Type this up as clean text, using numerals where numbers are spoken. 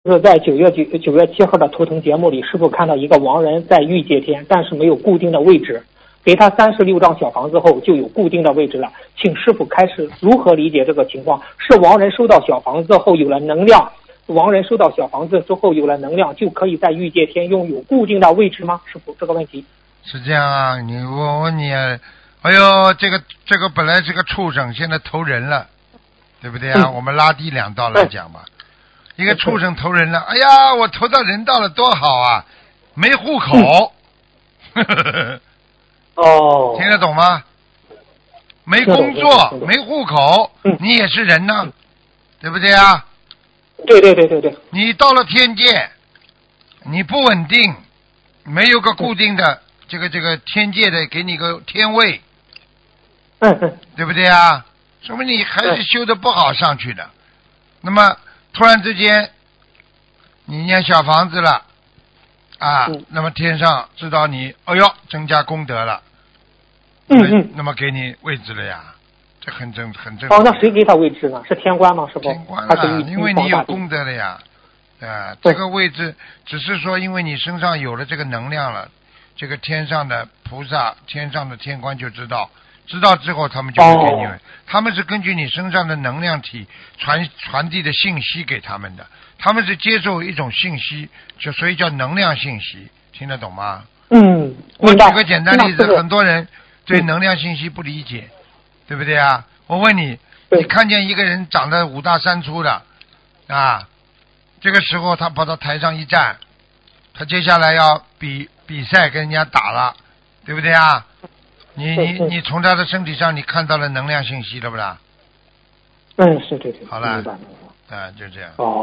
是在9月7号的图腾节目里，师傅看到一个亡人在御界天，但是没有固定的位置。给他36张小房子后就有固定的位置了，请师傅开始如何理解这个情况？是亡人收到小房子后有了能量，亡人收到小房子之后有了能量，就可以在御界天拥有固定的位置吗？师傅，这个问题是这样啊？我问你，哎呦，这个本来是个畜生，现在投人了，对不对啊？我们拉低两道来讲吧，一个畜生投人了，哎呀，我投到人道了，多好啊！没户口。 哦， 听得懂吗？没工作，没户口，你也是人呢，对不对啊？ 对。 你到了天界，你不稳定，没有个固定的这个天界的给你个天位，对不对啊？说明你还是修的不好上去的。那么突然之间，你念小房子了啊，那么天上知道你，哎呦，增加功德了。那么给你位置了呀，这很正常。 那谁给他位置呢？是天官吗？师傅？ 天官了，因为你有功德了呀。这个位置只是说，因为你身上有了这个能量了，这个天上的菩萨、天上的天官就知道之后，他们就会给你。他们是根据你身上的能量体传递的信息给他们的，他们是接受一种信息，所以叫能量信息，听得懂吗？我举个简单例子，很多人对能量信息不理解，对不对啊？我问你，你看见一个人长得五大三粗的啊，这个时候他跑到台上一站，他接下来要比赛跟人家打了，对不对啊？你从他的身体上你看到了能量信息了不啦？ 是对。 好了，就这样。